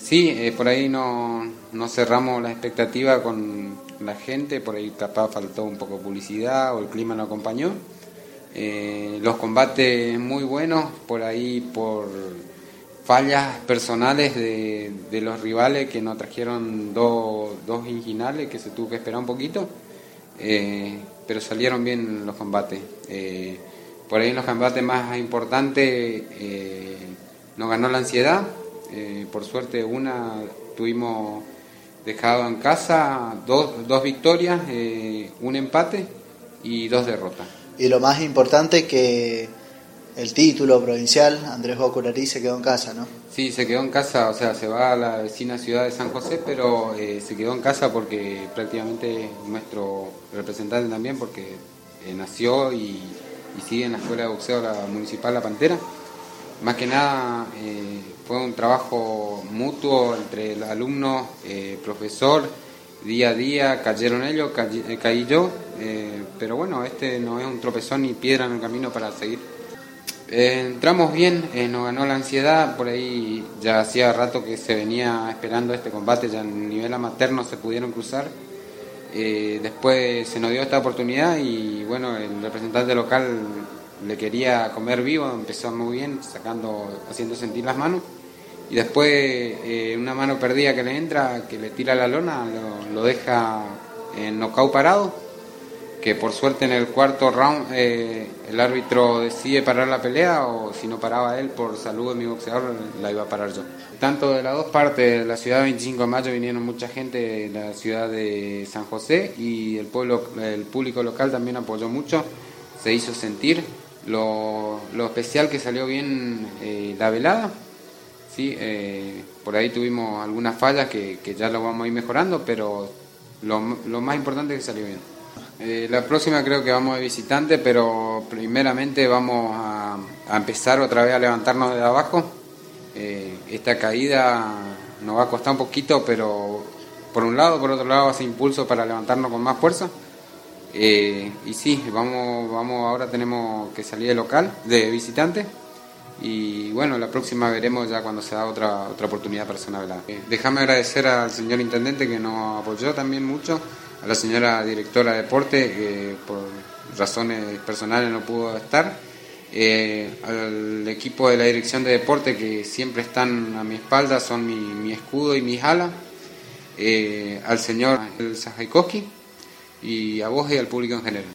Sí, por ahí no cerramos la expectativa con la gente, por ahí capaz faltó un poco de publicidad o el clima no acompañó. Los combates muy buenos, por ahí por fallas personales de los rivales que nos trajeron dos inginales que se tuvo que esperar un poquito, pero salieron bien los combates. Por ahí en los combates más importantes nos ganó la ansiedad. Por suerte tuvimos dejado en casa, dos victorias, un empate y 2 derrotas. Y lo más importante que el título provincial, Andrés Bocurari se quedó en casa, ¿no? Sí, se quedó en casa, o sea, se va a la vecina ciudad de San José, pero se quedó en casa porque prácticamente nuestro representante también, porque nació y sigue en la escuela de boxeo la municipal La Pantera. Más que nada fue un trabajo mutuo entre el alumno, profesor, día a día, cayeron ellos, caí yo, pero bueno, este no es un tropezón ni piedra en el camino para seguir. Entramos bien, nos ganó la ansiedad, por ahí ya hacía rato que se venía esperando este combate, ya en nivel amateur no se pudieron cruzar. Después se nos dio esta oportunidad y bueno, el representante local le quería comer vivo, empezó muy bien, haciendo sentir las manos. Y después una mano perdida que le entra, que le tira la lona, lo deja en nocaut parado, que por suerte en el cuarto round el árbitro decide parar la pelea, o si no paraba él por salud de mi boxeador la iba a parar yo. Tanto de las dos partes, de la ciudad de 25 de mayo vinieron mucha gente, de la ciudad de San José, y el público local también apoyó mucho, se hizo sentir. Lo especial que salió bien la velada. Sí, por ahí tuvimos algunas fallas que ya lo vamos a ir mejorando, pero lo más importante es que salió bien. La próxima creo que vamos de visitante, pero primeramente vamos a empezar otra vez a levantarnos de abajo. Esta caída nos va a costar un poquito, pero por un lado, por otro lado hace impulso para levantarnos con más fuerza. Y sí, vamos, ahora tenemos que salir de visitante. Y bueno, la próxima veremos ya cuando se da otra oportunidad para hacer una velada. Déjame agradecer al señor intendente que nos apoyó también mucho, a la señora directora de deporte que por razones personales no pudo estar, al equipo de la dirección de deporte que siempre están a mi espalda, son mi escudo y mis alas, al señor Zajaikowski y a vos y al público en general.